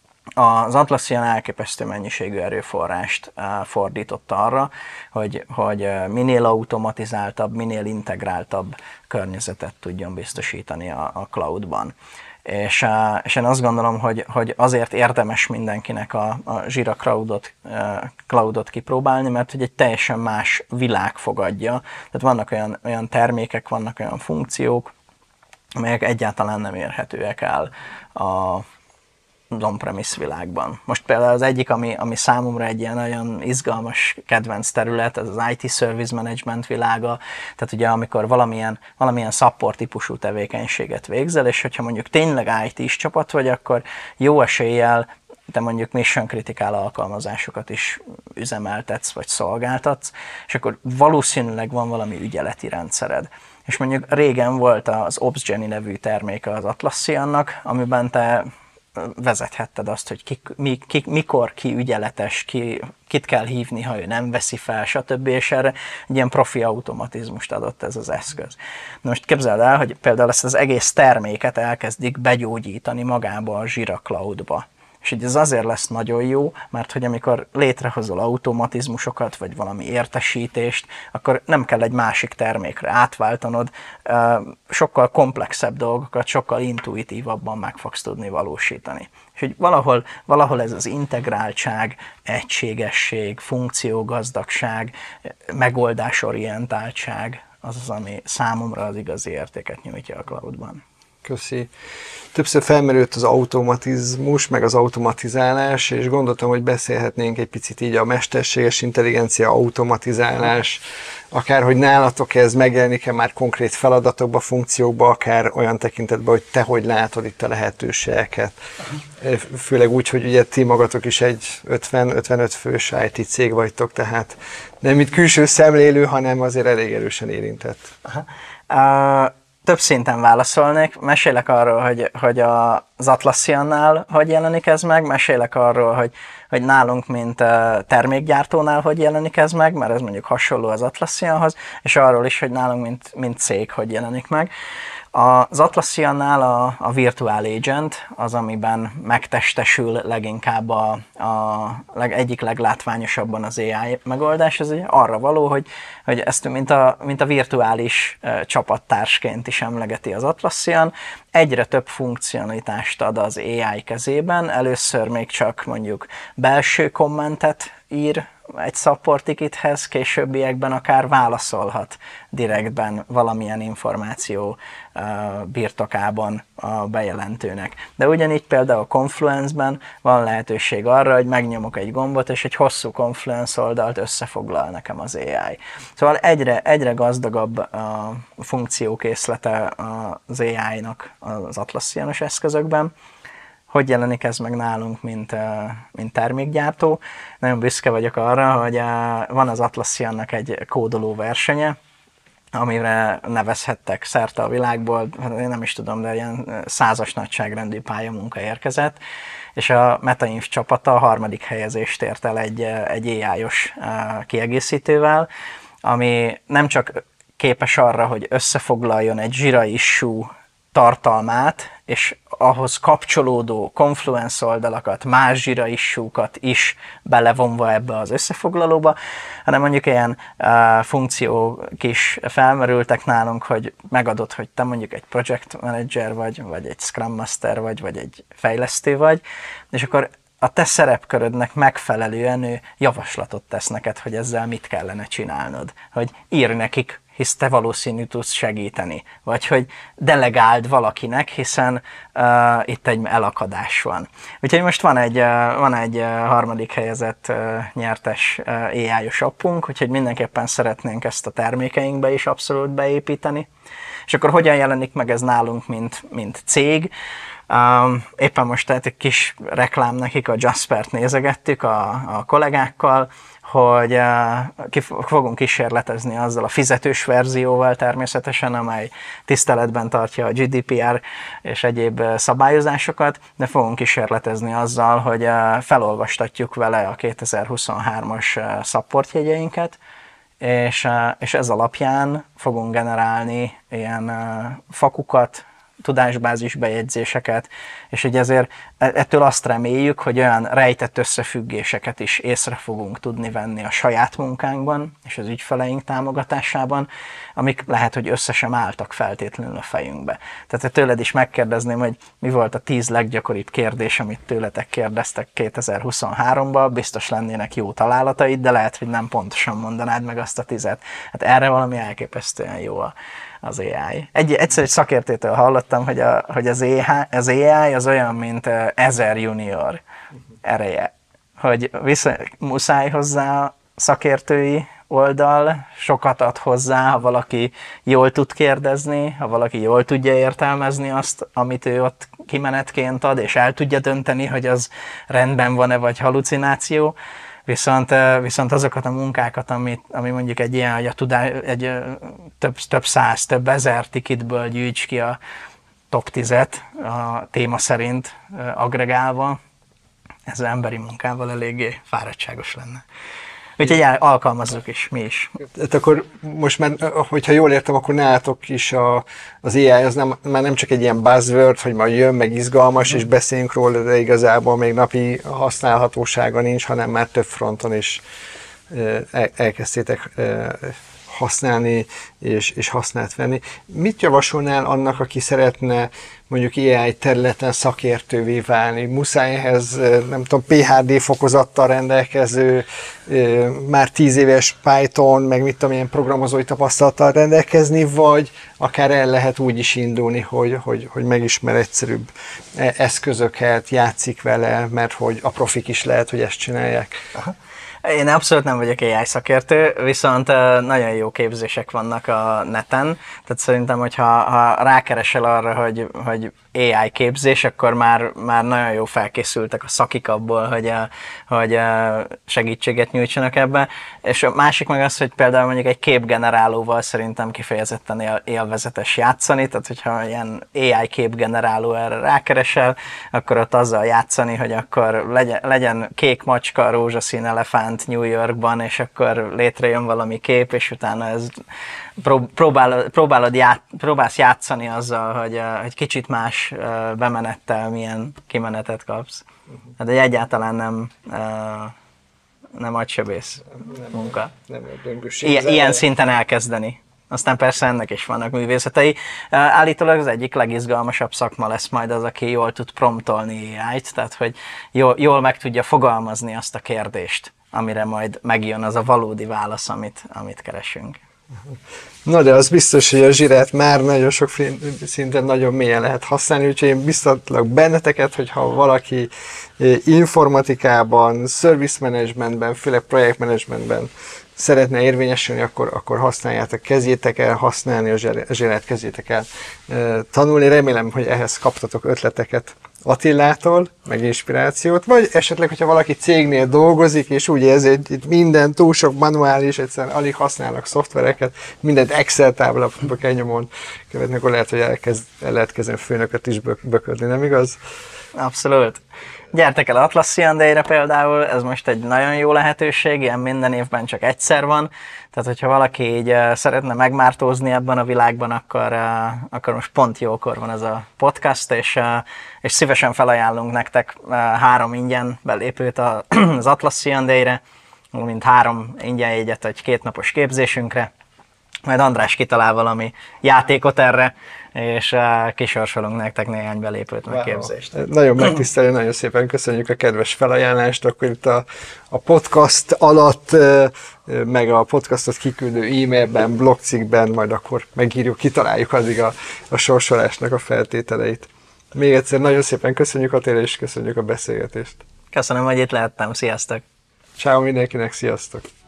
az Atlassian elképesztő mennyiségű erőforrást fordított arra, hogy, hogy minél automatizáltabb, minél integráltabb környezetet tudjon biztosítani a, a cloudban. És, és én azt gondolom, hogy, hogy azért érdemes mindenkinek a, a Jira Cloudot, Cloudot kipróbálni, mert hogy egy teljesen más világ fogadja. Tehát vannak olyan, olyan termékek, vannak olyan funkciók, amelyek egyáltalán nem érhetőek el a az on-premise világban. Most például az egyik, ami, ami számomra egy ilyen nagyon izgalmas kedvenc terület, az az i té Service Management világa, tehát ugye amikor valamilyen, valamilyen support típusú tevékenységet végzel, és hogyha mondjuk tényleg i té-s csapat vagy, akkor jó eséllyel te mondjuk mission critical alkalmazásokat is üzemeltetsz, vagy szolgáltatsz, és akkor valószínűleg van valami ügyeleti rendszered. És mondjuk régen volt az OpsGenie nevű terméke az Atlassiannak, amiben te vezethetted azt, hogy ki, mi, ki, mikor ki ügyeletes, ki, kit kell hívni, ha ő nem veszi fel, stb. És erre egy ilyen profi automatizmust adott ez az eszköz. Na most képzeld el, hogy például ezt az egész terméket elkezdik begyógyítani magába a Jira Cloudba. És így ez azért lesz nagyon jó, mert hogy amikor létrehozol automatizmusokat, vagy valami értesítést, akkor nem kell egy másik termékre átváltanod, sokkal komplexebb dolgokat, sokkal intuitívabban meg fogsz tudni valósítani. És hogy valahol, valahol ez az integráltság, egységesség, funkciógazdagság, megoldásorientáltság, az az, ami számomra az igazi értéket nyújtja a cloudban. Köszi. Többször felmerült az automatizmus, meg az automatizálás, és gondoltam, hogy beszélhetnénk egy picit így a mesterséges intelligencia, automatizálás, akár hogy nálatok ez megjelenik-e már konkrét feladatokba, funkciókba, akár olyan tekintetben, hogy te hogy látod itt a lehetőségeket. Főleg úgy, hogy ugye ti magatok is egy ötven-ötvenöt fős i té cég vagytok, tehát nem itt külső szemlélő, hanem azért elég erősen érintett. Aha. Uh... Több szinten válaszolnék. Mesélek arról, hogy, hogy az Atlassiannál hogy jelenik ez meg, mesélek arról, hogy, hogy nálunk, mint termékgyártónál hogy jelenik ez meg, mert ez mondjuk hasonló az Atlassianhoz, és arról is, hogy nálunk, mint, mint cég, hogy jelenik meg. Az Atlassiannál a, a Virtual Agent az, amiben megtestesül leginkább a, a leg, egyik leglátványosabban az á i megoldás, ez arra való, hogy, hogy ezt mint a, mint a virtuális uh, csapattársként is emlegeti az Atlassian, egyre több funkcionalitást ad az á i kezében, először még csak mondjuk belső kommentet ír egy support tickethez, későbbiekben akár válaszolhat direktben valamilyen információ uh, birtokában a bejelentőnek. De ugyanígy például a Confluence-ben van lehetőség arra, hogy megnyomok egy gombot, és egy hosszú Confluence oldalt összefoglal nekem az á i. Szóval egyre, egyre gazdagabb a funkciókészlete az á i-nak az Atlassianos eszközökben. Hogy jelenik ez meg nálunk, mint, mint termékgyártó? Nagyon büszke vagyok arra, hogy van az Atlassiannak egy kódoló versenye, amire nevezhettek szerte a világból, én nem is tudom, de ilyen százas nagyságrendű pályamunka érkezett, és a MetaInf csapata a harmadik helyezést ért el egy, egy á i-os kiegészítővel, ami nem csak képes arra, hogy összefoglaljon egy Jira issue tartalmát, és ahhoz kapcsolódó Confluence oldalakat, más Jira issue-kat is belevonva ebbe az összefoglalóba, hanem mondjuk ilyen uh, funkciók is felmerültek nálunk, hogy megadod, hogy te mondjuk egy project manager vagy, vagy egy scrum master vagy, vagy egy fejlesztő vagy, és akkor a te szerepkörödnek megfelelően ő javaslatot tesz neked, hogy ezzel mit kellene csinálnod, hogy ír nekik, hisz te valószínű tudsz segíteni, vagy hogy delegáld valakinek, hiszen uh, itt egy elakadás van. Úgyhogy most van egy, uh, van egy uh, harmadik helyezett uh, nyertes uh, á i-os appunk, úgyhogy mindenképpen szeretnénk ezt a termékeinkbe is abszolút beépíteni. És akkor hogyan jelenik meg ez nálunk, mint, mint cég? Um, éppen most tehát egy kis reklám nekik, a Jaspert nézegettük a, a kollégákkal, hogy uh, ki fogunk kísérletezni azzal a fizetős verzióval természetesen, amely tiszteletben tartja a gé dé pé er és egyéb szabályozásokat, de fogunk kísérletezni azzal, hogy uh, felolvastatjuk vele a kétezer-huszonhármas uh, supportjegyeinket, és, uh, és ez alapján fogunk generálni ilyen uh, fakukat, tudásbázis bejegyzéseket, és ugye ezért ettől azt reméljük, hogy olyan rejtett összefüggéseket is észre fogunk tudni venni a saját munkánkban és az ügyfeleink támogatásában, amik lehet, hogy össze sem álltak feltétlenül a fejünkbe. Tehát tőled is megkérdezném, hogy mi volt a tíz leggyakoribb kérdés, amit tőletek kérdeztek kétezer-huszonháromban, biztos lennének jó találataid, de lehet, hogy nem pontosan mondanád meg azt a tizet. Hát erre valami elképesztően jó a, az á i. Egy, egyszer egy szakértőtől hallottam, hogy, a, hogy az, az á i az olyan, mint ezer junior ereje, hogy vissza, muszáj hozzá szakértői oldal, sokat ad hozzá, ha valaki jól tud kérdezni, ha valaki jól tudja értelmezni azt, amit ő ott kimenetként ad, és el tudja dönteni, hogy az rendben van-e, vagy halucináció. Viszont, viszont azokat a munkákat, amit, ami mondjuk egy ilyen, hogy a tudás, egy több, több száz, több ezer tikitből gyűjts ki a top tízet a téma szerint agregálva, ez az emberi munkával eléggé fáradtságos lenne. Úgyhogy alkalmazzuk is, mi is. Hát akkor most már, hogyha jól értem, akkor nálatok is a, az á i az nem, már nem csak egy ilyen buzzword, hogy majd jön, meg izgalmas, mm. és beszéljünk róla, de igazából még napi használhatósága nincs, hanem már több fronton is el, elkezdtétek használni és, és használt venni. Mit javasolnál annak, aki szeretne mondjuk á i területen szakértővé válni? Muszáj ehhez, nem tudom, pé há dé fokozattal rendelkező, már tíz éves Python, meg mit tudom, ilyen programozói tapasztalattal rendelkezni, vagy akár el lehet úgy is indulni, hogy, hogy, hogy megismer egyszerűbb eszközöket, játszik vele, mert hogy a profik is lehet, hogy ezt csinálják. Aha. Én abszolút nem vagyok á i szakértő, viszont nagyon jó képzések vannak a neten, tehát szerintem, hogyha ha rákeresel arra, hogy, hogy á i képzés, akkor már, már nagyon jó felkészültek a szakik abból, hogy, a, hogy a segítséget nyújtsanak ebben. És a másik meg az, hogy például mondjuk egy képgenerálóval szerintem kifejezetten él, élvezetes játszani, tehát hogyha ilyen á i képgeneráló erre rákeresel, akkor ott azzal játszani, hogy akkor legyen, legyen kék macska, rózsaszín elefánt New Yorkban, és akkor létrejön valami kép, és utána ez próbál, próbálod ját, próbálsz játszani azzal, hogy egy kicsit más bemenettel milyen kimenetet kapsz. Hát egy egyáltalán nem, nem agysebész munka. Nem, nem ilyen, ilyen szinten elkezdeni. Aztán persze ennek is vannak művészetei. Állítólag az egyik legizgalmasabb szakma lesz majd az, aki jól tud promptolni á i-t, tehát hogy jól, jól meg tudja fogalmazni azt a kérdést, amire majd megjön az a valódi válasz, amit, amit keresünk. Na de az biztos, hogy a zsírát már nagyon sok szinten nagyon mélyen lehet használni, úgyhogy én biztatlak benneteket, hogyha valaki informatikában, service managementben, főleg projektmanagementben szeretne érvényesülni, akkor, akkor használjátok, kezdjétek el használni, a zsírát kezdjétek el tanulni. Remélem, hogy ehhez kaptatok ötleteket Attilától, meg inspirációt, vagy esetleg, hogyha valaki cégnél dolgozik, és úgy érzi, hogy itt minden túl sok manuális, egyszerűen alig használnak szoftvereket, mindent Excel táblapba kell nyomon követni, akkor lehet, hogy elkezd, el lehet kezdeni a főnököt is böködni, nem igaz? Abszolút. Gyertek el Atlassian Day-re például, ez most egy nagyon jó lehetőség, ilyen minden évben csak egyszer van, tehát hogyha valaki így szeretne megmártózni ebben a világban, akkor, akkor most pont jókor van ez a podcast, és, és szívesen felajánlunk nektek három ingyen belépőt az Atlassian Day-re, mint három ingyen jegyet egy kétnapos képzésünkre, majd András kitalál valami játékot erre, és uh, kisorsolunk nektek néhány belépőt, meg képzést. Wow. Nagyon megtisztelő, nagyon szépen köszönjük a kedves felajánlást, akkor itt a, a podcast alatt, meg a podcastot kiküldő e-mailben, blogcikkben, majd akkor megírjuk, kitaláljuk addig a, a sorsolásnak a feltételeit. Még egyszer nagyon szépen köszönjük, Attila, és köszönjük a beszélgetést. Köszönöm, hogy itt lehettem, sziasztok! Ciao mindenkinek, sziasztok!